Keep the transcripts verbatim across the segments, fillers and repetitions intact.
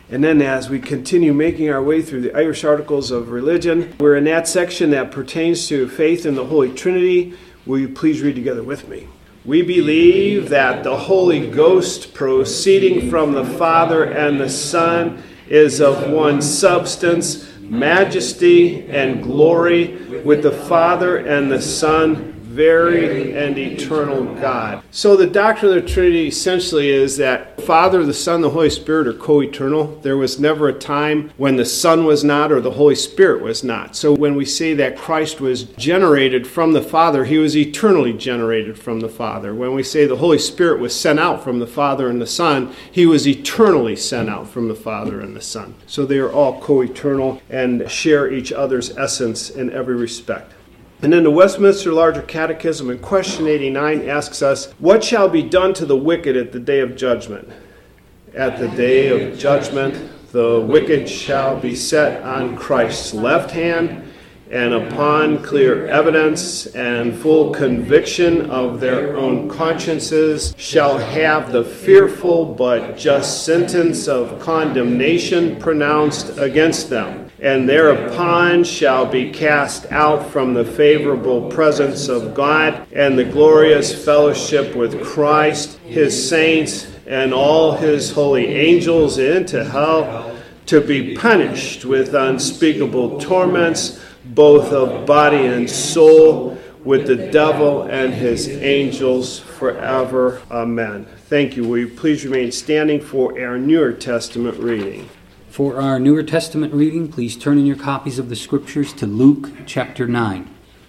And then as we continue making our way through the Irish Articles of Religion, we're in that section that pertains to faith in the Holy Trinity. Will you please read together with me? We believe that the Holy Ghost, proceeding from the Father and the Son, is of one substance, majesty, and glory, with the Father and the Son, very and eternal God. So the doctrine of the Trinity essentially is that Father, the Son, the Holy Spirit are co-eternal. There was never a time when the Son was not or the Holy Spirit was not. So when we say that Christ was generated from the Father, he was eternally generated from the Father. When we say the Holy Spirit was sent out from the Father and the Son, he was eternally sent out from the Father and the Son. So they are all co-eternal and share each other's essence in every respect. And then the Westminster Larger Catechism in question eighty-nine asks us, what shall be done to the wicked at the day of judgment? At the day of judgment, the wicked shall be set on Christ's left hand, and upon clear evidence and full conviction of their own consciences shall have the fearful but just sentence of condemnation pronounced against them. And thereupon shall be cast out from the favorable presence of God and the glorious fellowship with Christ, his saints, and all his holy angels into hell, to be punished with unspeakable torments, both of body and soul, with the devil and his angels forever. Amen. Thank you. Will you please remain standing for our Newer Testament reading? For our Newer Testament reading, please turn in your copies of the Scriptures to Luke chapter nine.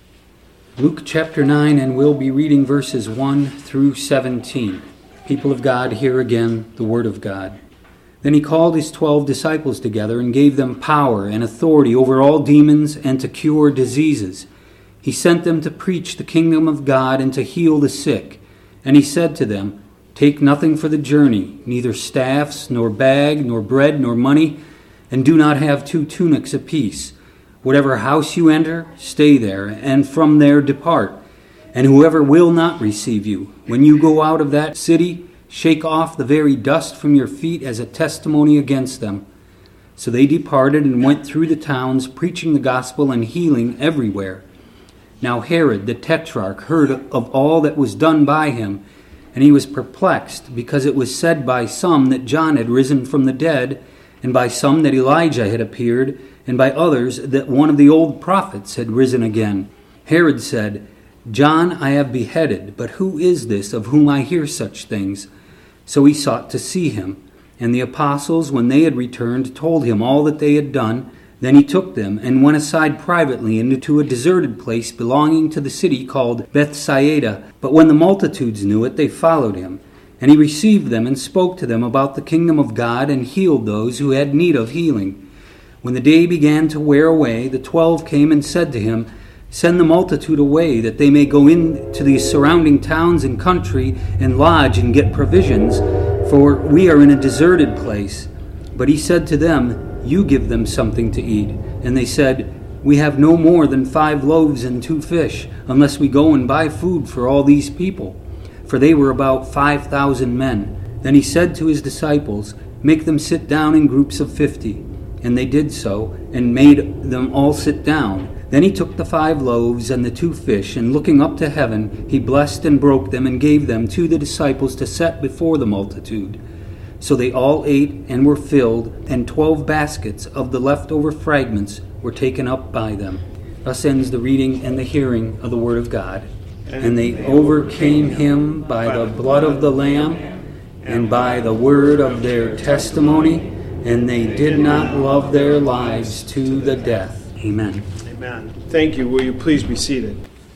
Luke chapter nine, and we'll be reading verses one through seventeen. People of God, hear again the word of God. Then he called his twelve disciples together and gave them power and authority over all demons and to cure diseases. He sent them to preach the kingdom of God and to heal the sick. And he said to them, take nothing for the journey, neither staffs, nor bag, nor bread, nor money, and do not have two tunics apiece. Whatever house you enter, stay there, and from there depart. And whoever will not receive you, when you go out of that city, shake off the very dust from your feet as a testimony against them. So they departed and went through the towns, preaching the gospel and healing everywhere. Now Herod the Tetrarch heard of all that was done by him, and he was perplexed, because it was said by some that John had risen from the dead, and by some that Elijah had appeared, and by others that one of the old prophets had risen again. Herod said, John I have beheaded, but who is this of whom I hear such things? So he sought to see him. And the apostles, when they had returned, told him all that they had done. Then he took them and went aside privately into a deserted place belonging to the city called Bethsaida. But when the multitudes knew it, they followed him. And he received them and spoke to them about the kingdom of God and healed those who had need of healing. When the day began to wear away, the twelve came and said to him, send the multitude away, that they may go into the surrounding towns and country and lodge and get provisions, for we are in a deserted place. But he said to them, you give them something to eat. And they said, we have no more than five loaves and two fish, unless we go and buy food for all these people. For they were about five thousand men. Then he said to his disciples, make them sit down in groups of fifty. And they did so, and made them all sit down. Then he took the five loaves and the two fish, and looking up to heaven, he blessed and broke them, and gave them to the disciples to set before the multitude. So they all ate and were filled, and twelve baskets of the leftover fragments were taken up by them. Thus ends the reading and the hearing of the word of God. And they overcame him by the blood of the Lamb and by the word of their testimony, and they did not love their lives to the death. Amen. Amen. Thank you. Will you please be seated?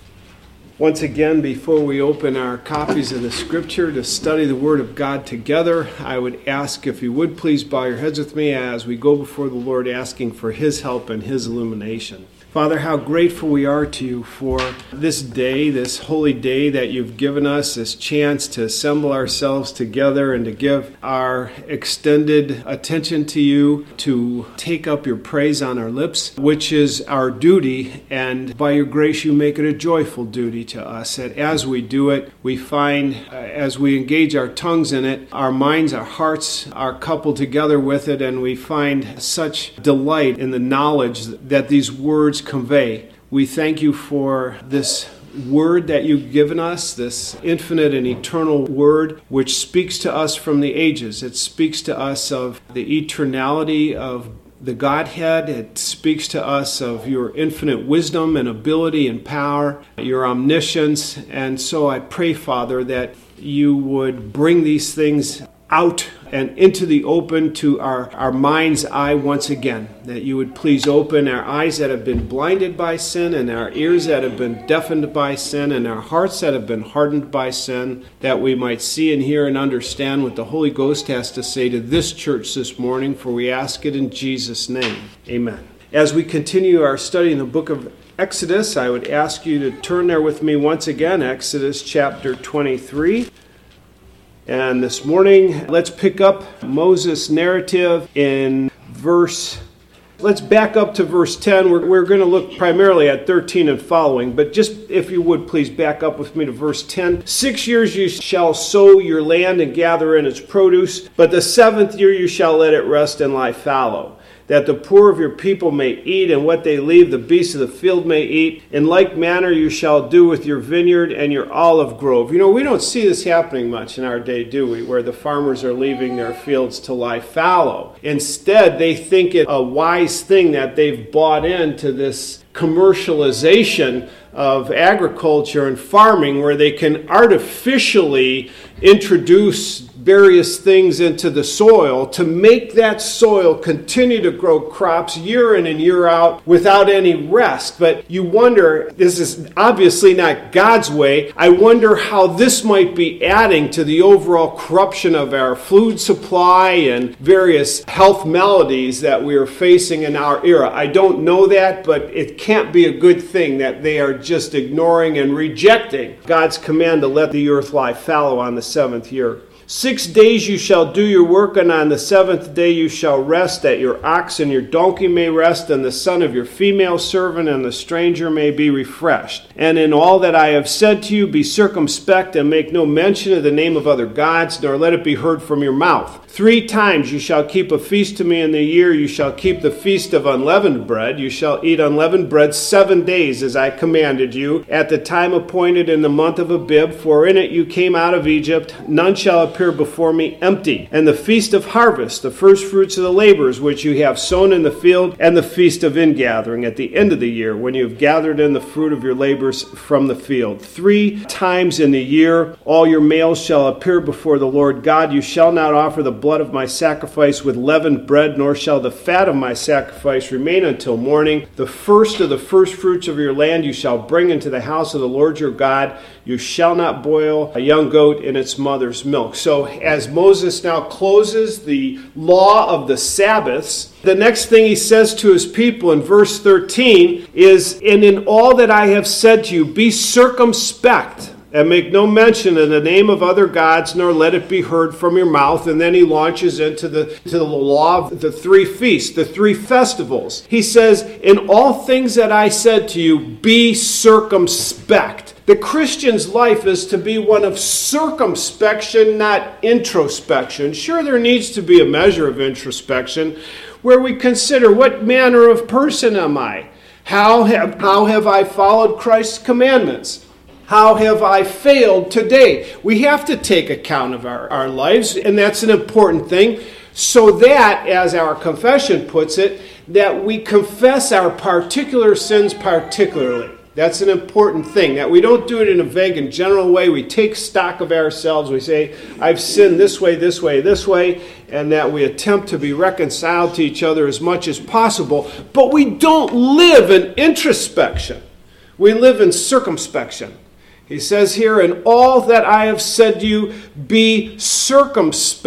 Once again, before we open our copies of the Scripture to study the Word of God together, I would ask if you would please bow your heads with me as we go before the Lord asking for His help and His illumination. Father, how grateful we are to you for this day, this holy day that you've given us, this chance to assemble ourselves together and to give our extended attention to you, to take up your praise on our lips, which is our duty, and by your grace you make it a joyful duty to us, that as we do it, we find, uh, as we engage our tongues in it, our minds, our hearts are coupled together with it, and we find such delight in the knowledge that these words convey. We thank you for this word that you've given us, this infinite and eternal word, which speaks to us from the ages. It speaks to us of the eternality of the Godhead. It speaks to us of your infinite wisdom and ability and power, your omniscience. And so I pray, Father, that you would bring these things out and into the open to our, our mind's eye once again, that you would please open our eyes that have been blinded by sin, and our ears that have been deafened by sin, and our hearts that have been hardened by sin, that we might see and hear and understand what the Holy Ghost has to say to this church this morning, for we ask it in Jesus' name. Amen. As we continue our study in the book of Exodus, I would ask you to turn there with me once again, Exodus chapter twenty-three. And this morning, let's pick up Moses' narrative in verse, let's back up to verse ten. We're, we're going to look primarily at thirteen and following, but just if you would please back up with me to verse ten. Six years you shall sow your land and gather in its produce, but the seventh year you shall let it rest and lie fallow, that the poor of your people may eat, and what they leave the beasts of the field may eat. In like manner you shall do with your vineyard and your olive grove. You know, we don't see this happening much in our day, do we, where the farmers are leaving their fields to lie fallow. Instead, they think it a wise thing that they've bought into this commercialization of agriculture and farming, where they can artificially introduce various things into the soil to make that soil continue to grow crops year in and year out without any rest. But you wonder, this is obviously not God's way. I wonder how this might be adding to the overall corruption of our food supply and various health maladies that we are facing in our era. I don't know that, but it can't be a good thing that they are just ignoring and rejecting God's command to let the earth lie fallow on the seventh year. Six days you shall do your work, and on the seventh day you shall rest, that your ox and your donkey may rest, and the son of your female servant and the stranger may be refreshed. And in all that I have said to you, be circumspect, and make no mention of the name of other gods, nor let it be heard from your mouth. Three times you shall keep a feast to me in the year. You shall keep the feast of unleavened bread. You shall eat unleavened bread seven days, as I commanded you, at the time appointed in the month of Abib, for in it you came out of Egypt. None shall appear before me empty. And the feast of harvest, the first fruits of the labors which you have sown in the field, and the feast of ingathering at the end of the year, when you have gathered in the fruit of your labors from the field. Three times in the year all your males shall appear before the Lord God. You shall not offer the blood of my sacrifice with leavened bread, nor shall the fat of my sacrifice remain until morning. The first of the first fruits of your land you shall bring into the house of the Lord your God. You shall not boil a young goat in its mother's milk. So as Moses now closes the law of the Sabbaths, the next thing he says to his people in verse thirteen is, and in all that I have said to you, be circumspect, and make no mention of the name of other gods, nor let it be heard from your mouth. And then he launches into the, to the law of the three feasts, the three festivals. He says, in all things that I said to you, be circumspect. The Christian's life is to be one of circumspection, not introspection. Sure, there needs to be a measure of introspection where we consider, what manner of person am I? How have, how have I followed Christ's commandments? How have I failed today? We have to take account of our, our lives, and that's an important thing, so that, as our confession puts it, that we confess our particular sins particularly. That's an important thing, that we don't do it in a vague and general way. We take stock of ourselves. We say, I've sinned this way, this way, this way, and that we attempt to be reconciled to each other as much as possible. But we don't live in introspection. We live in circumspection. He says here, in all that I have said to you, be circumspect.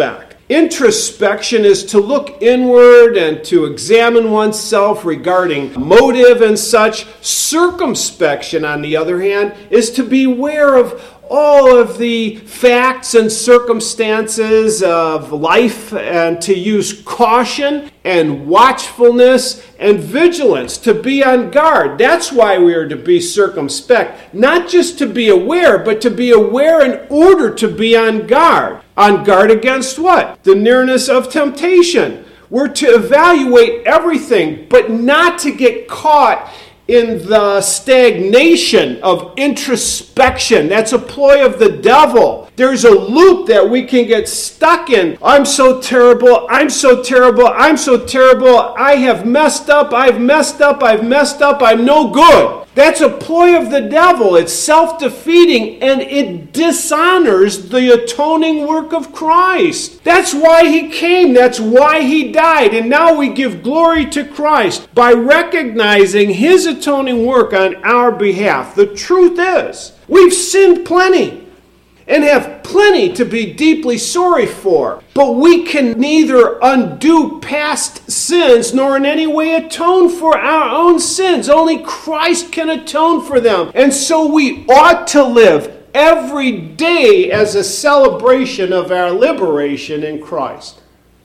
Introspection is to look inward and to examine oneself regarding motive and such. Circumspection, on the other hand, is to be aware of all of the facts and circumstances of life and to use caution and watchfulness and vigilance, to be on guard. That's why we are to be circumspect, not just to be aware, but to be aware in order to be on guard. On guard against what? The nearness of temptation. We're to evaluate everything, but not to get caught in the stagnation of introspection. That's a ploy of the devil. There's a loop that we can get stuck in. I'm so terrible, I'm so terrible, I'm so terrible, I have messed up, I've messed up, I've messed up, I'm no good. That's a ploy of the devil. It's self-defeating, and it dishonors the atoning work of Christ. That's why he came. That's why he died. And now we give glory to Christ by recognizing his atoning work on our behalf. The truth is, we've sinned plenty and have plenty to be deeply sorry for. But we can neither undo past sins nor in any way atone for our own sins. Only Christ can atone for them. And so we ought to live every day as a celebration of our liberation in Christ.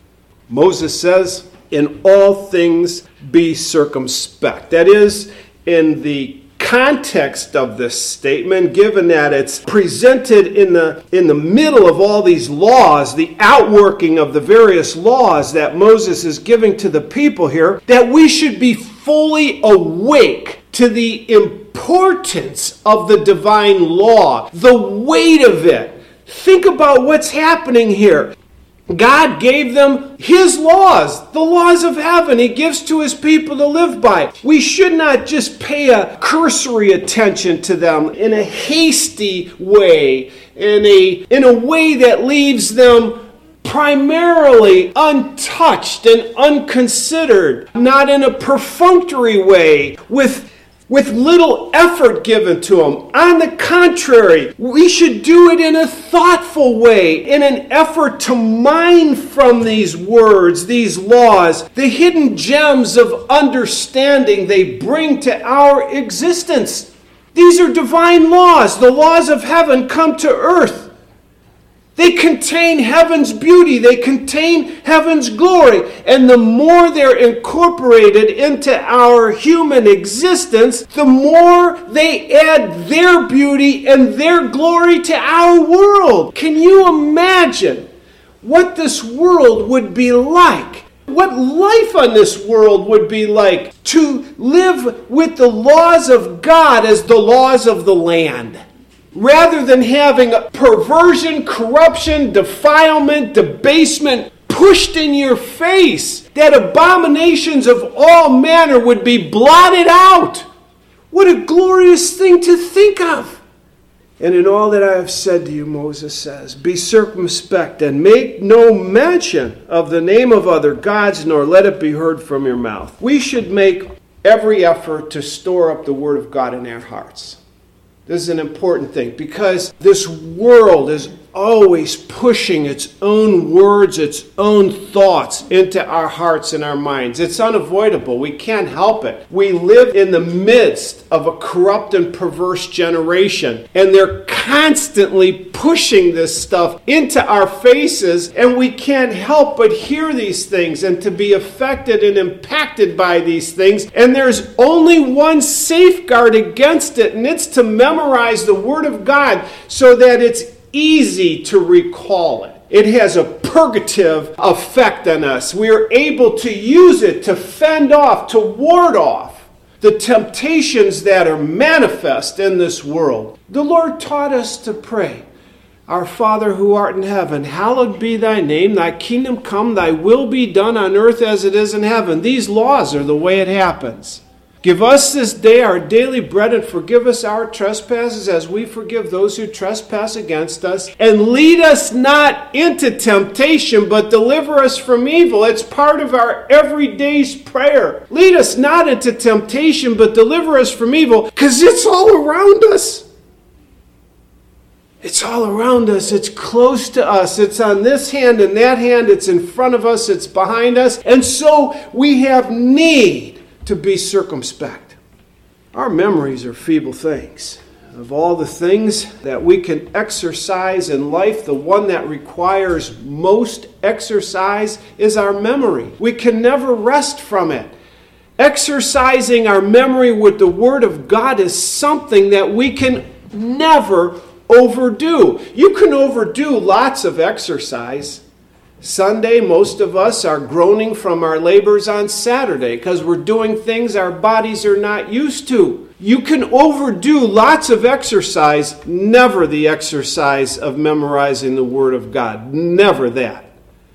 Moses says, in all things be circumspect. That is, in the context of this statement, given that it's presented in the in the middle of all these laws, the outworking of the various laws that Moses is giving to the people here, that we should be fully awake to the importance of the divine law, the weight of it. Think about what's happening here. God gave them his laws, the laws of heaven. He gives to his people to live by. We should not just pay a cursory attention to them in a hasty way, in a, in a way that leaves them primarily untouched and unconsidered, not in a perfunctory way, with with little effort given to them. On the contrary, we should do it in a thoughtful way, in an effort to mine from these words, these laws, the hidden gems of understanding they bring to our existence. These are divine laws. The laws of heaven come to earth. They contain heaven's beauty. They contain heaven's glory. And the more they're incorporated into our human existence, the more they add their beauty and their glory to our world. Can you imagine what this world would be like? What life on this world would be like to live with the laws of God as the laws of the land, rather than having perversion, corruption, defilement, debasement pushed in your face, that abominations of all manner would be blotted out. What a glorious thing to think of. And in all that I have said to you, Moses says, be circumspect and make no mention of the name of other gods, nor let it be heard from your mouth. We should make every effort to store up the word of God in our hearts. This is an important thing, because this world is always pushing its own words, its own thoughts into our hearts and our minds. It's unavoidable. We can't help it. We live in the midst of a corrupt and perverse generation, and they're constantly pushing this stuff into our faces, and we can't help but hear these things and to be affected and impacted by these things. And there's only one safeguard against it, and it's to memorize the Word of God so that it's easy to recall it. It has a purgative effect on us. We are able to use it to fend off, to ward off the temptations that are manifest in this world. The Lord taught us to pray, Our Father who art in heaven, hallowed be thy name, thy kingdom come, thy will be done on earth as it is in heaven. These laws are the way it happens. Give us this day our daily bread, and forgive us our trespasses as we forgive those who trespass against us. And lead us not into temptation, but deliver us from evil. It's part of our everyday's prayer. Lead us not into temptation, but deliver us from evil, because it's all around us. It's all around us. It's close to us. It's on this hand and that hand. It's in front of us. It's behind us. And so we have need to be circumspect. Our memories are feeble things. Of all the things that we can exercise in life, the one that requires most exercise is our memory. We can never rest from it. Exercising our memory with the Word of God is something that we can never overdo. You can overdo lots of exercise. Sunday, most of us are groaning from our labors on Saturday because we're doing things our bodies are not used to. You can overdo lots of exercise, never the exercise of memorizing the Word of God. Never that.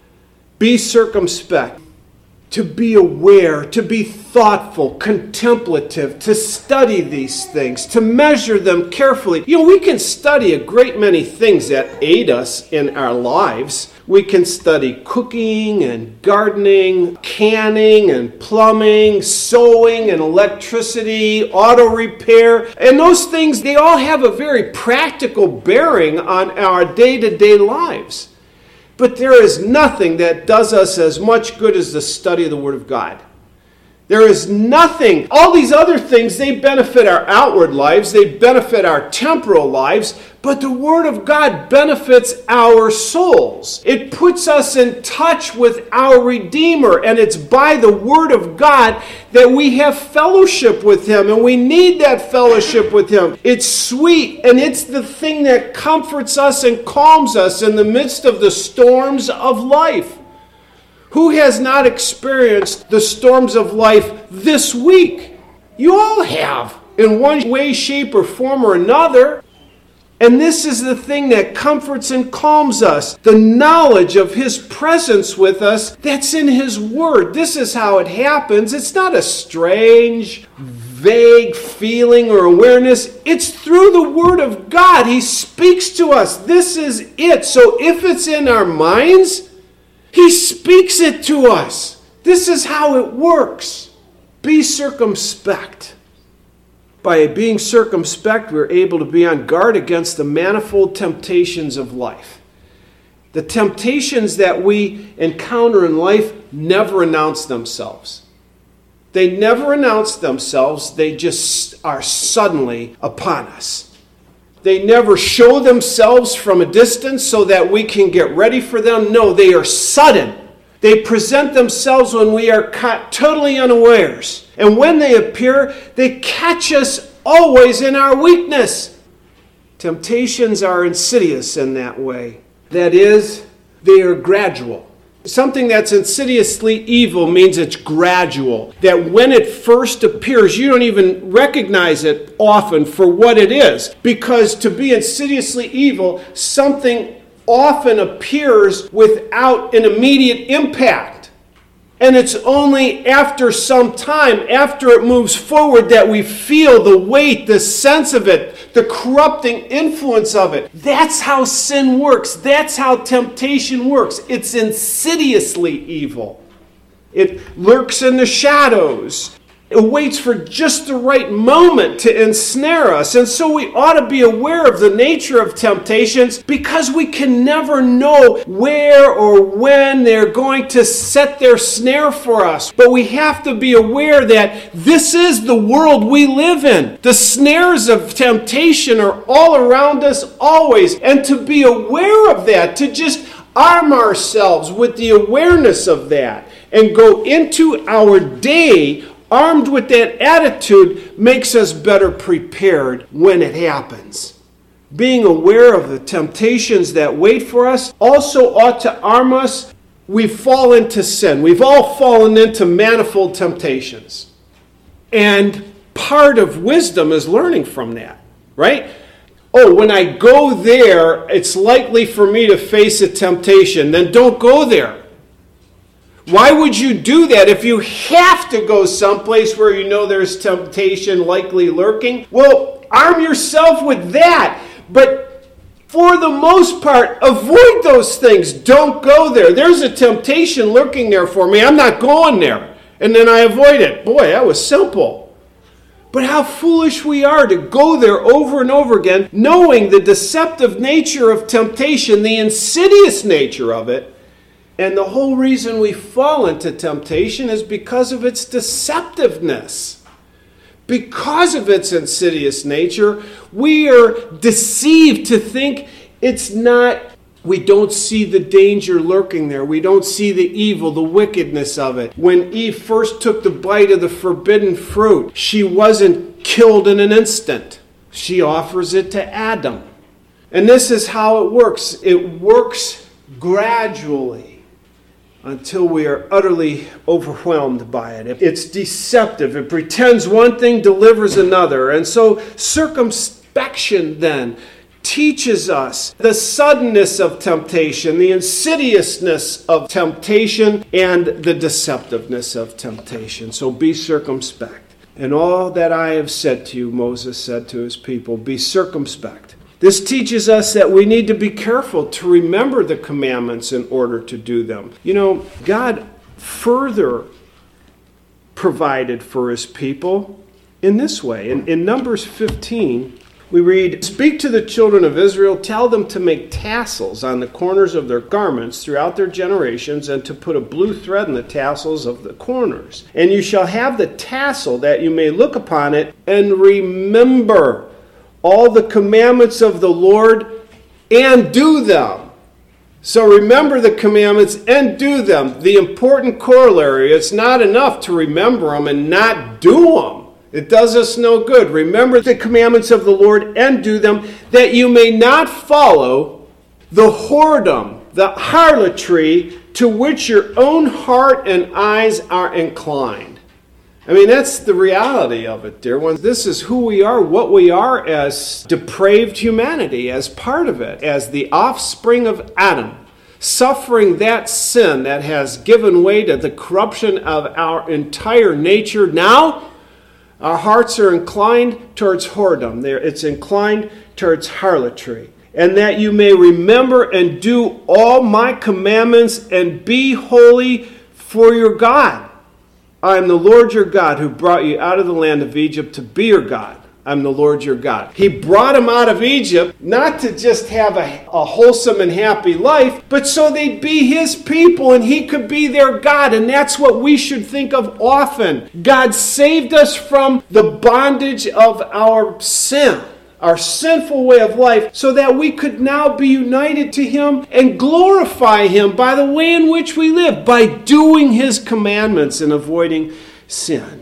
Be circumspect. To be aware, to be thoughtful, contemplative, to study these things, to measure them carefully. You know, we can study a great many things that aid us in our lives. We can study cooking and gardening, canning and plumbing, sewing and electricity, auto repair. And those things, they all have a very practical bearing on our day-to-day lives. But there is nothing that does us as much good as the study of the Word of God. There is nothing. All these other things, they benefit our outward lives. They benefit our temporal lives. But the Word of God benefits our souls. It puts us in touch with our Redeemer. And it's by the Word of God that we have fellowship with Him. And we need that fellowship with Him. It's sweet. And it's the thing that comforts us and calms us in the midst of the storms of life. Who has not experienced the storms of life this week? You all have, in one way, shape, or form or another. And this is the thing that comforts and calms us. The knowledge of His presence with us that's in His Word. This is how it happens. It's not a strange, vague feeling or awareness. It's through the Word of God. He speaks to us. This is it. So if it's in our minds, He speaks it to us. This is how it works. Be circumspect. By being circumspect, we're able to be on guard against the manifold temptations of life. The temptations that we encounter in life never announce themselves. They never announce themselves. They just are suddenly upon us. They never show themselves from a distance so that we can get ready for them. No, they are sudden. They present themselves when we are caught totally unawares. And when they appear, they catch us always in our weakness. Temptations are insidious in that way. That is, they are gradual. Something that's insidiously evil means it's gradual. That when it first appears, you don't even recognize it often for what it is. Because to be insidiously evil, something often appears without an immediate impact. And it's only after some time, after it moves forward, that we feel the weight, the sense of it, the corrupting influence of it. That's how sin works. That's how temptation works. It's insidiously evil. It lurks in the shadows. It waits for just the right moment to ensnare us. And so we ought to be aware of the nature of temptations because we can never know where or when they're going to set their snare for us. But we have to be aware that this is the world we live in. The snares of temptation are all around us always. And to be aware of that, to just arm ourselves with the awareness of that and go into our day armed with that attitude makes us better prepared when it happens. Being aware of the temptations that wait for us also ought to arm us. We fall into sin. We've all fallen into manifold temptations. And part of wisdom is learning from that, right? Oh, when I go there, it's likely for me to face a temptation. Then don't go there. Why would you do that if you have to go someplace where you know there's temptation likely lurking? Well, arm yourself with that. But for the most part, avoid those things. Don't go there. There's a temptation lurking there for me. I'm not going there. And then I avoid it. Boy, that was simple. But how foolish we are to go there over and over again, knowing the deceptive nature of temptation, the insidious nature of it. And the whole reason we fall into temptation is because of its deceptiveness. Because of its insidious nature, we are deceived to think it's not. We don't see the danger lurking there. We don't see the evil, the wickedness of it. When Eve first took the bite of the forbidden fruit, she wasn't killed in an instant. She offers it to Adam. And this is how it works. It works gradually until we are utterly overwhelmed by it. It's deceptive. It pretends one thing, delivers another. And so circumspection then teaches us the suddenness of temptation, the insidiousness of temptation, and the deceptiveness of temptation. So be circumspect. And all that I have said to you, Moses said to his people, be circumspect. This teaches us that we need to be careful to remember the commandments in order to do them. You know, God further provided for his people in this way. In, in Numbers fifteen, we read, speak to the children of Israel, tell them to make tassels on the corners of their garments throughout their generations, and to put a blue thread in the tassels of the corners. And you shall have the tassel that you may look upon it and remember all the commandments of the Lord and do them. So remember the commandments and do them. The important corollary, it's not enough to remember them and not do them. It does us no good. Remember the commandments of the Lord and do them, that you may not follow the whoredom, the harlotry, to which your own heart and eyes are inclined. I mean, that's the reality of it, dear ones. This is who we are, what we are as depraved humanity, as part of it, as the offspring of Adam, suffering that sin that has given way to the corruption of our entire nature. Now, our hearts are inclined towards whoredom. It's inclined towards harlotry. And that you may remember and do all my commandments and be holy for your God. I am the Lord your God who brought you out of the land of Egypt to be your God. I'm the Lord your God. He brought them out of Egypt not to just have a, a wholesome and happy life, but so they'd be his people and he could be their God. And that's what we should think of often. God saved us from the bondage of our sin, our sinful way of life, so that we could now be united to him and glorify him by the way in which we live, by doing his commandments and avoiding sin.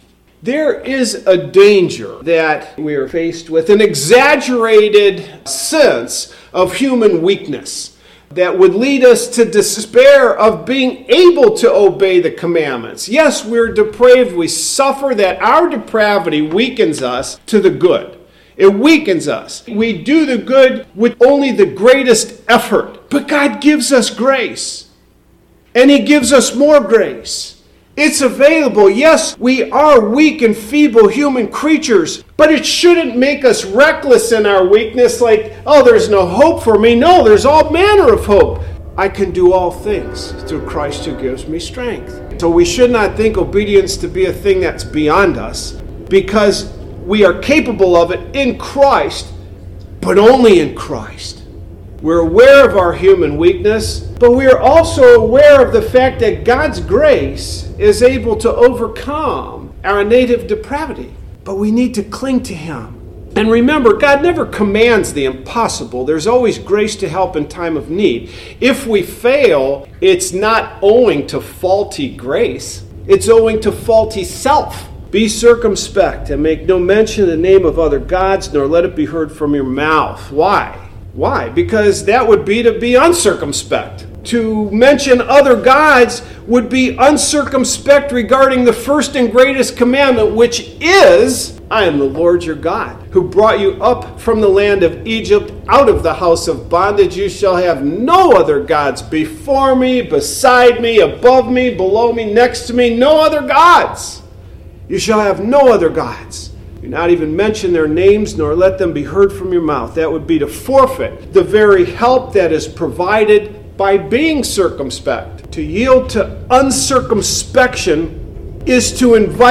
There is a danger that we are faced with, an exaggerated sense of human weakness that would lead us to despair of being able to obey the commandments. Yes, we're depraved. We suffer that our depravity weakens us to the good. It weakens us. We do the good with only the greatest effort. But God gives us grace. And he gives us more grace. It's available. Yes, we are weak and feeble human creatures, but it shouldn't make us reckless in our weakness, like, oh, there's no hope for me. No, there's all manner of hope. I can do all things through Christ who gives me strength. So we should not think obedience to be a thing that's beyond us, because we are capable of it in Christ, but only in Christ. We're aware of our human weakness, but we are also aware of the fact that God's grace is able to overcome our native depravity. But we need to cling to him. And remember, God never commands the impossible. There's always grace to help in time of need. If we fail, it's not owing to faulty grace. It's owing to faulty self. Be circumspect and make no mention of the name of other gods, nor let it be heard from your mouth. Why? Why? Because that would be to be uncircumspect. To mention other gods would be uncircumspect regarding the first and greatest commandment, which is, I am the Lord your God, who brought you up from the land of Egypt, out of the house of bondage. You shall have no other gods before me, beside me, above me, below me, next to me, no other gods. You shall have no other gods. Do not even mention their names, nor let them be heard from your mouth. That would be to forfeit the very help that is provided by being circumspect. To yield to uncircumspection is to invite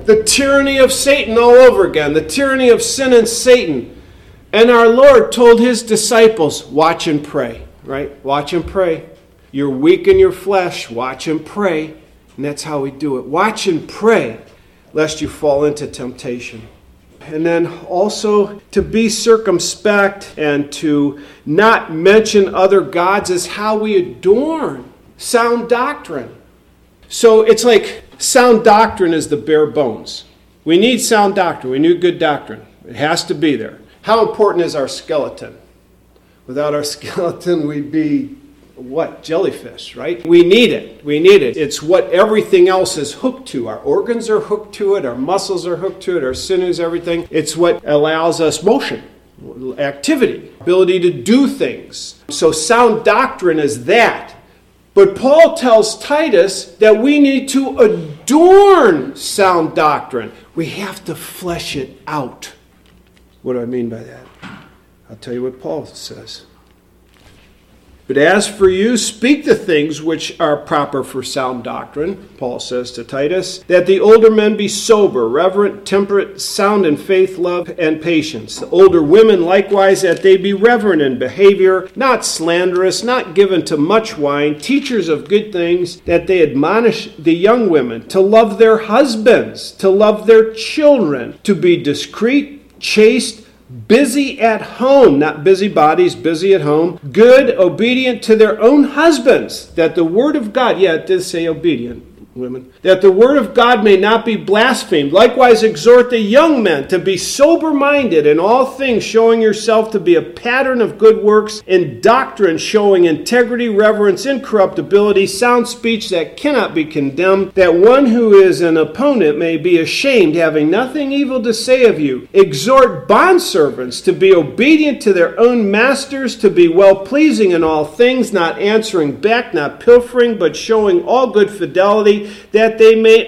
The tyranny of Satan all over again. The tyranny of sin and Satan. And our Lord told his disciples, watch and pray. Right? Watch and pray. You're weak in your flesh. Watch and pray. And that's how we do it. Watch and pray, lest you fall into temptation. And then also to be circumspect and to not mention other gods is how we adorn sound doctrine. So it's like sound doctrine is the bare bones. We need sound doctrine. We need good doctrine. It has to be there. How important is our skeleton? Without our skeleton, we'd be, what? Jellyfish, right? We need it. We need it. It's what everything else is hooked to. Our organs are hooked to it. Our muscles are hooked to it. Our sinews, everything. It's what allows us motion, activity, ability to do things. So sound doctrine is that. But Paul tells Titus that we need to adorn sound doctrine. We have to flesh it out. What do I mean by that? I'll tell you what Paul says. But as for you, speak the things which are proper for sound doctrine, Paul says to Titus, that the older men be sober, reverent, temperate, sound in faith, love, and patience. The older women likewise, that they be reverent in behavior, not slanderous, not given to much wine, teachers of good things, that they admonish the young women to love their husbands, to love their children, to be discreet, chaste, busy at home, not busybodies, busy at home, good, obedient to their own husbands, that the word of God, yeah, it did say obedient, women, that the word of God may not be blasphemed. Likewise exhort the young men to be sober-minded in all things, showing yourself to be a pattern of good works, in doctrine showing integrity, reverence, incorruptibility, sound speech that cannot be condemned, that one who is an opponent may be ashamed, having nothing evil to say of you. Exhort bondservants to be obedient to their own masters, to be well-pleasing in all things, not answering back, not pilfering, but showing all good fidelity, that they may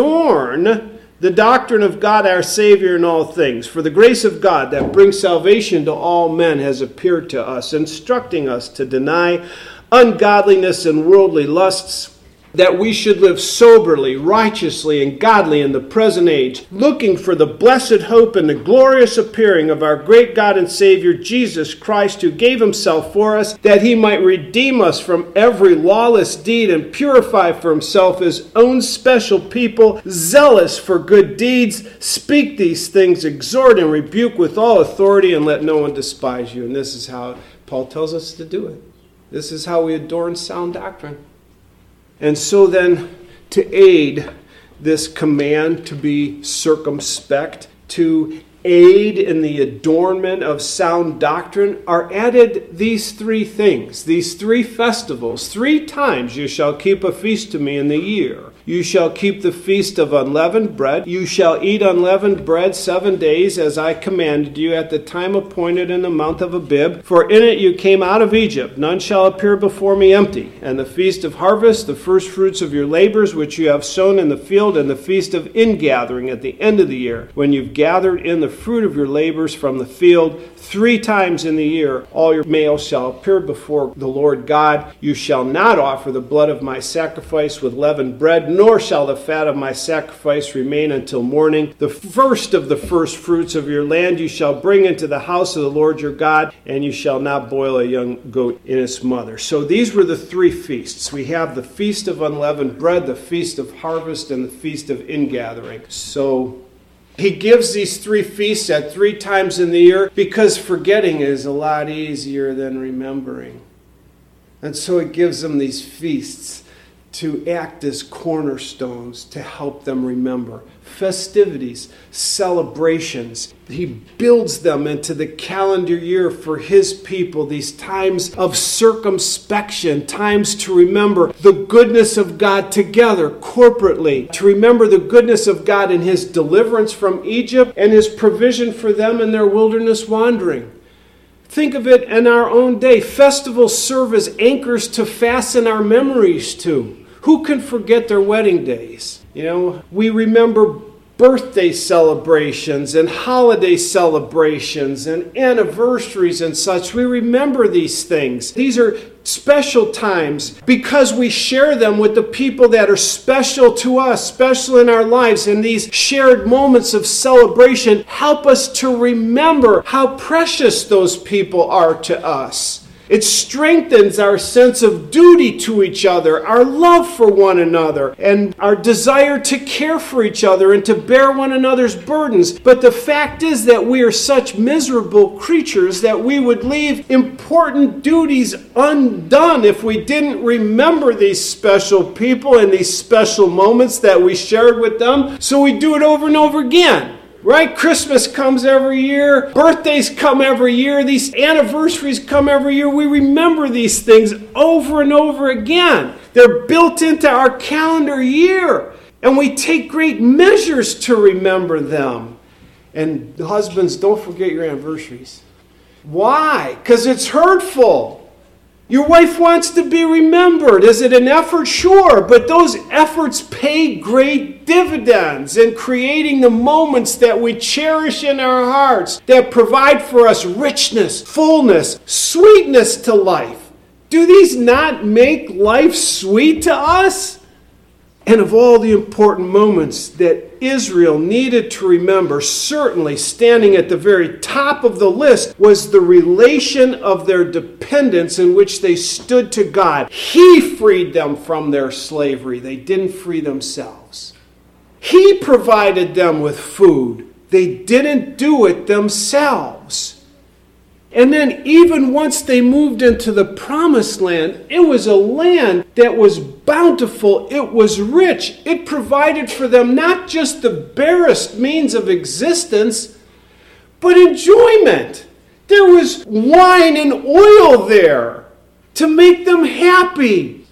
adorn the doctrine of God our Savior in all things. For the grace of God that brings salvation to all men has appeared to us, instructing us to deny ungodliness and worldly lusts, that we should live soberly, righteously, and godly in the present age, looking for the blessed hope and the glorious appearing of our great God and Savior, Jesus Christ, who gave himself for us, that he might redeem us from every lawless deed and purify for himself his own special people, zealous for good deeds. Speak these things, exhort and rebuke with all authority, and let no one despise you. And this is how Paul tells us to do it. This is how we adorn sound doctrine. And so then, to aid this command to be circumspect, to aid in the adornment of sound doctrine, are added these three things, these three festivals. Three times you shall keep a feast to me in the year. You shall keep the feast of unleavened bread. You shall eat unleavened bread seven days, as I commanded you at the time appointed in the month of Abib. For in it you came out of Egypt. None shall appear before me empty. And the feast of harvest, the first fruits of your labors, which you have sown in the field, and the feast of ingathering at the end of the year, when you've gathered in the fruit of your labors from the field. Three times in the year all your males shall appear before the Lord God. You shall not offer the blood of my sacrifice with leavened bread, nor shall the fat of my sacrifice remain until morning. The first of the first fruits of your land you shall bring into the house of the Lord your God, and you shall not boil a young goat in its mother. So these were the three feasts. We have the feast of unleavened bread, the feast of harvest, and the feast of ingathering. So he gives these three feasts at three times in the year because forgetting is a lot easier than remembering. And so it gives them these feasts to act as cornerstones to help them remember. Festivities, celebrations. He builds them into the calendar year for his people, these times of circumspection, times to remember the goodness of God together, corporately, to remember the goodness of God in his deliverance from Egypt and his provision for them in their wilderness wandering. Think of it in our own day. Festivals serve as anchors to fasten our memories to. Who can forget their wedding days? You know, we remember birthday celebrations and holiday celebrations and anniversaries and such. We remember these things. These are special times because we share them with the people that are special to us, special in our lives. And these shared moments of celebration help us to remember how precious those people are to us. It strengthens our sense of duty to each other, our love for one another, and our desire to care for each other and to bear one another's burdens. But the fact is that we are such miserable creatures that we would leave important duties undone if we didn't remember these special people and these special moments that we shared with them. So we do it over and over again. Right? Christmas comes every year. Birthdays come every year. These anniversaries come every year. We remember these things over and over again. They're built into our calendar year. And we take great measures to remember them. And husbands, don't forget your anniversaries. Why? Because it's hurtful. Your wife wants to be remembered. Is it an effort? Sure. But those efforts pay great dividends in creating the moments that we cherish in our hearts, that provide for us richness, fullness, sweetness to life. Do these not make life sweet to us? And of all the important moments that Israel needed to remember, certainly standing at the very top of the list was the relation of their dependence in which they stood to God. He freed them from their slavery. They didn't free themselves. He provided them with food. They didn't do it themselves. And then even once they moved into the promised land, it was a land that was bountiful. It was rich. It provided for them not just the barest means of existence, but enjoyment. There was wine and oil there to make them happy.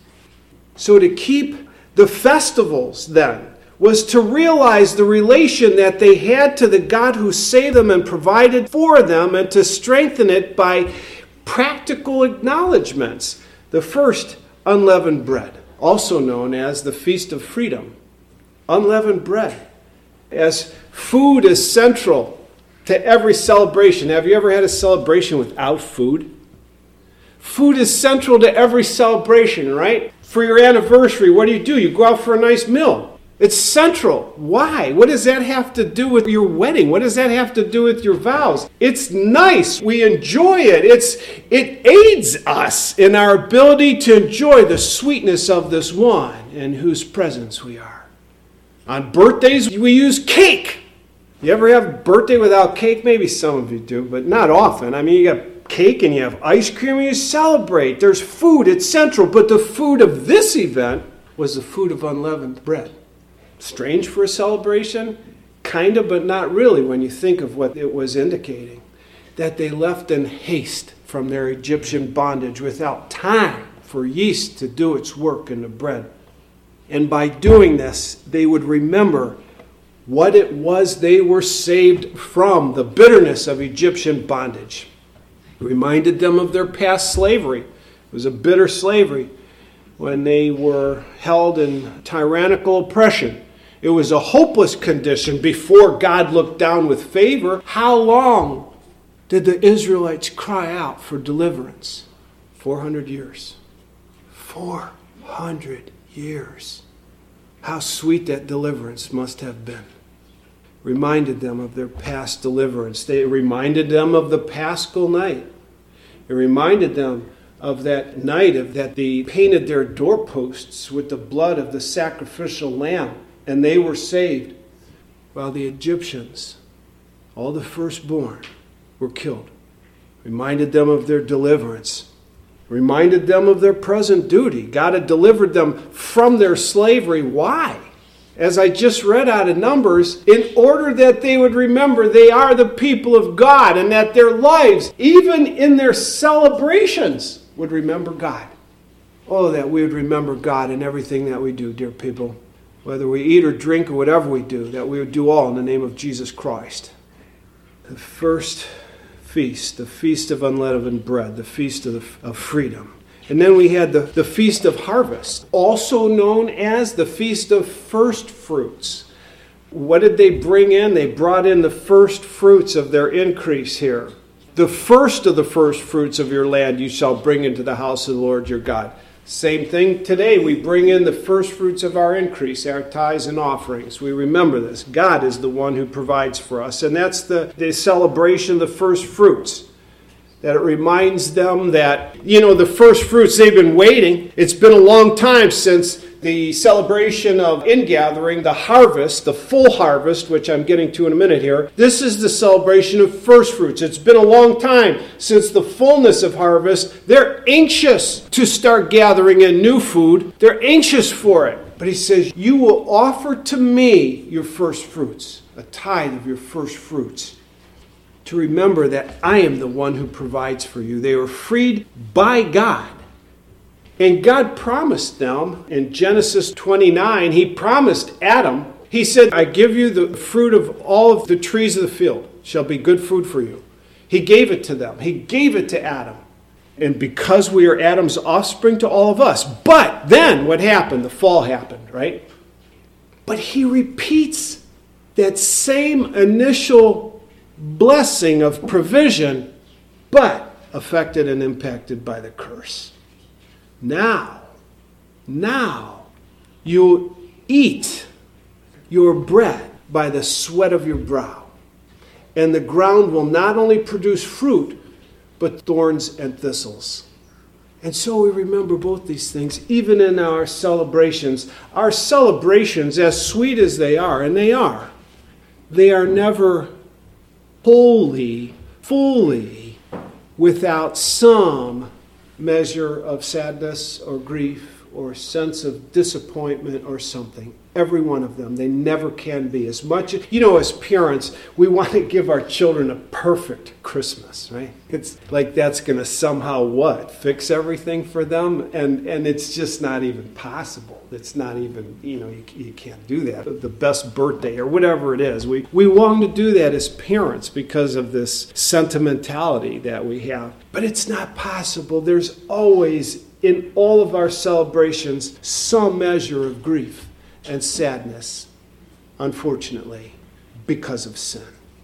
So to keep the festivals then was to realize the relation that they had to the God who saved them and provided for them, and to strengthen it by practical acknowledgments. The first, unleavened bread, also known as the Feast of Freedom. Unleavened bread. As food is central to every celebration. Have you ever had a celebration without food? Food is central to every celebration, right? For your anniversary, what do you do? You go out for a nice meal. It's central. Why? What does that have to do with your wedding? What does that have to do with your vows? It's nice. We enjoy it. It's it aids us in our ability to enjoy the sweetness of this one in whose presence we are. On birthdays, we use cake. You ever have a birthday without cake? Maybe some of you do, but not often. I mean, you got cake and you have ice cream and you celebrate. There's food. It's central. But the food of this event was the food of unleavened bread. Strange for a celebration? Kind of, but not really when you think of what it was indicating. That they left in haste from their Egyptian bondage without time for yeast to do its work in the bread. And by doing this, they would remember what it was they were saved from, the bitterness of Egyptian bondage. It reminded them of their past slavery. It was a bitter slavery when they were held in tyrannical oppression. It was a hopeless condition before God looked down with favor. How long did the Israelites cry out for deliverance? four hundred years. four hundred years. How sweet that deliverance must have been. Reminded them of their past deliverance. They reminded them of the Paschal night. It reminded them of that night of that they painted their doorposts with the blood of the sacrificial lamb. And they were saved, while the Egyptians, all the firstborn, were killed. Reminded them of their deliverance. Reminded them of their present duty. God had delivered them from their slavery. Why? As I just read out of Numbers, in order that they would remember they are the people of God, and that their lives, even in their celebrations, would remember God. Oh, that we would remember God in everything that we do, dear people. Whether we eat or drink or whatever we do, that we would do all in the name of Jesus Christ. The first feast, the Feast of Unleavened Bread, the Feast of, the, of Freedom. And then we had the, the Feast of Harvest, also known as the Feast of First Fruits. What did they bring in? They brought in the first fruits of their increase here. The first of the first fruits of your land you shall bring into the house of the Lord your God. Same thing today. We bring in the first fruits of our increase, our tithes and offerings. We remember this. God is the one who provides for us. And that's the, the celebration of the first fruits. That it reminds them that, you know, the first fruits, they've been waiting. It's been a long time since the celebration of ingathering, the harvest, the full harvest, which I'm getting to in a minute here. This is the celebration of first fruits. It's been a long time since the fullness of harvest. They're anxious to start gathering in new food. They're anxious for it. But he says, you will offer to me your first fruits, a tithe of your first fruits, to remember that I am the one who provides for you. They were freed by God. And God promised them in Genesis twenty-nine, he promised Adam, he said, I give you the fruit of all of the trees of the field, shall be good food for you. He gave it to them. He gave it to Adam. And because we are Adam's offspring to all of us. But then what happened? The fall happened, right? But he repeats that same initial blessing of provision, but affected and impacted by the curse. Now, now, you eat your bread by the sweat of your brow. And the ground will not only produce fruit, but thorns and thistles. And so we remember both these things, even in our celebrations. Our celebrations, as sweet as they are, and they are, they are never wholly, fully, without some measure of sadness or grief or sense of disappointment or something. Every one of them. They never can be. As much, you know, as parents, we want to give our children a perfect Christmas, right? It's like that's going to somehow what? Fix everything for them? And and it's just not even possible. It's not even, you know, you, you can't do that. The best birthday or whatever it is. We, we long to do that as parents because of this sentimentality that we have. But it's not possible. There's always, in all of our celebrations, some measure of grief and sadness, unfortunately, because of sin.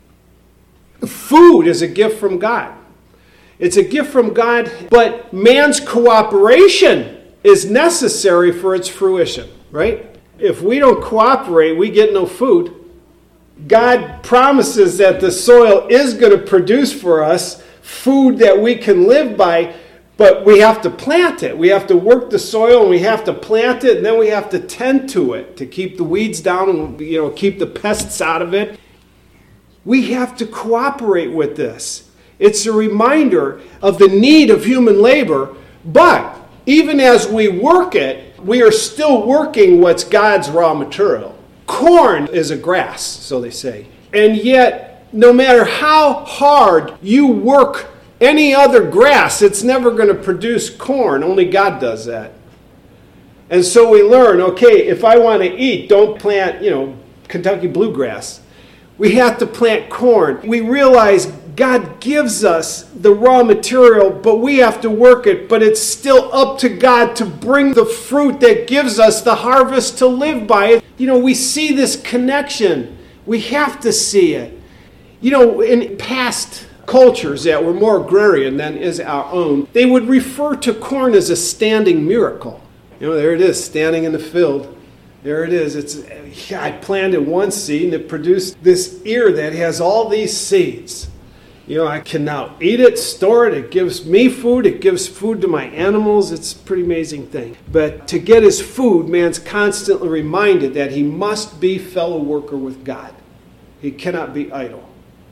Food is a gift from God. It's a gift from God, but man's cooperation is necessary for its fruition, right? If we don't cooperate, we get no food. God promises that the soil is going to produce for us food that we can live by, but we have to plant it. We have to work the soil and we have to plant it, and then we have to tend to it to keep the weeds down and, you know, keep the pests out of it. We have to cooperate with this. It's a reminder of the need of human labor, but even as we work it, we are still working what's God's raw material. Corn is a grass, so they say. And yet, no matter how hard you work any other grass, it's never going to produce corn. Only God does that. And so we learn, okay, if I want to eat, don't plant, you know, Kentucky bluegrass. We have to plant corn. We realize God gives us the raw material, but we have to work it. But it's still up to God to bring the fruit that gives us the harvest to live by it. You know, we see this connection. We have to see it. You know, in past cultures that were more agrarian than is our own, they would refer to corn as a standing miracle. You know, there it is, standing in the field. There it is. It's I planted one seed and it produced this ear that has all these seeds. You know, I can now eat it, store it. It gives me food. It gives food to my animals. It's a pretty amazing thing. But to get his food, man's constantly reminded that he must be fellow worker with God. He cannot be idle.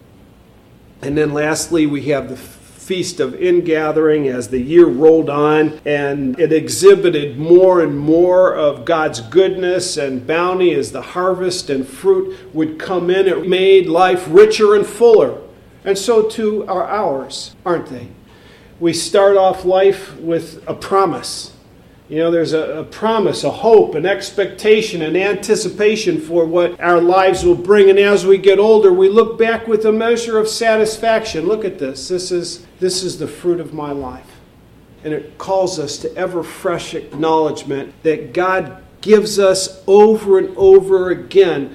And then lastly, we have the Feast of Ingathering as the year rolled on, and it exhibited more and more of God's goodness and bounty as the harvest and fruit would come in. It made life richer and fuller. And so too are ours, aren't they? We start off life with a promise. You know, there's a, a promise, a hope, an expectation, an anticipation for what our lives will bring. And as we get older, we look back with a measure of satisfaction. Look at this. This is, this is the fruit of my life. And it calls us to ever fresh acknowledgement that God gives us over and over again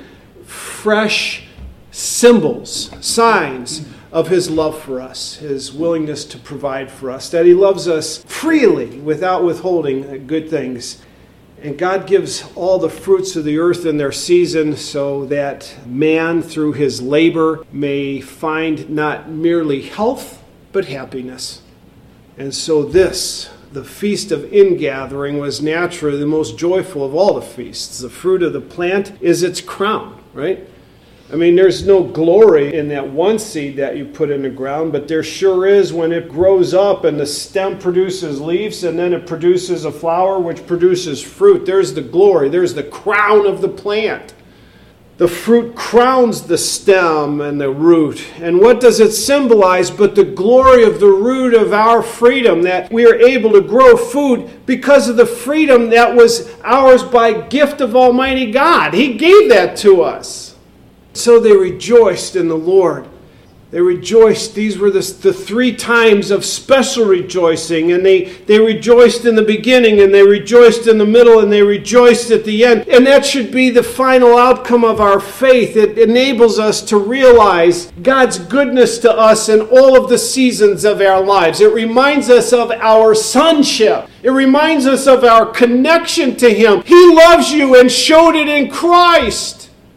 fresh symbols, signs of his love for us, his willingness to provide for us, that he loves us freely without withholding good things. And God gives all the fruits of the earth in their season so that man, through his labor, may find not merely health, but happiness. And so this, the Feast of Ingathering, was naturally the most joyful of all the feasts. The fruit of the plant is its crown, right? I mean, there's no glory in that one seed that you put in the ground, but there sure is when it grows up and the stem produces leaves and then it produces a flower which produces fruit. There's the glory. There's the crown of the plant. The fruit crowns the stem and the root. And what does it symbolize but the glory of the root of our freedom, that we are able to grow food because of the freedom that was ours by gift of Almighty God. He gave that to us. So they rejoiced in the Lord. They rejoiced. These were the, the three times of special rejoicing. And they, they rejoiced in the beginning, and they rejoiced in the middle, and they rejoiced at the end. And that should be the final outcome of our faith. It enables us to realize God's goodness to us in all of the seasons of our lives. It reminds us of our sonship. It reminds us of our connection to Him. He loves you and showed it in Christ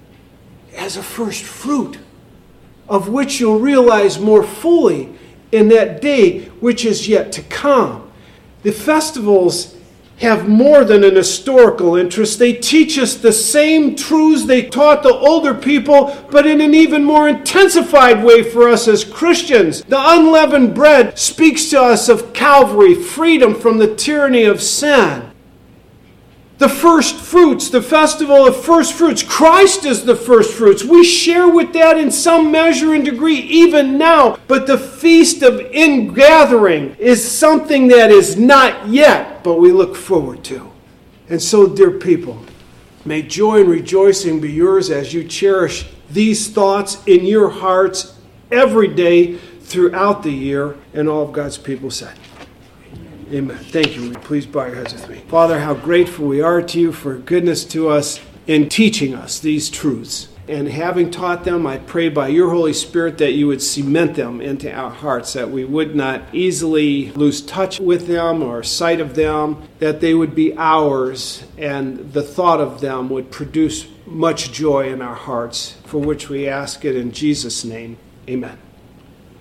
as a first fruit, of which you'll realize more fully in that day which is yet to come. The festivals have more than an historical interest. They teach us the same truths they taught the older people, but in an even more intensified way for us as Christians. The unleavened bread speaks to us of Calvary, freedom from the tyranny of sin. The first fruits, the festival of first fruits. Christ is the first fruits. We share with that in some measure and degree even now. But the Feast of Ingathering is something that is not yet, but we look forward to. And so, dear people, may joy and rejoicing be yours as you cherish these thoughts in your hearts every day throughout the year. And all of God's people said, amen. Thank you. Please bow your heads with me. Father, how grateful we are to you for goodness to us in teaching us these truths. And having taught them, I pray by your Holy Spirit that you would cement them into our hearts, that we would not easily lose touch with them or sight of them, that they would be ours, and the thought of them would produce much joy in our hearts, for which we ask it in Jesus' name. Amen.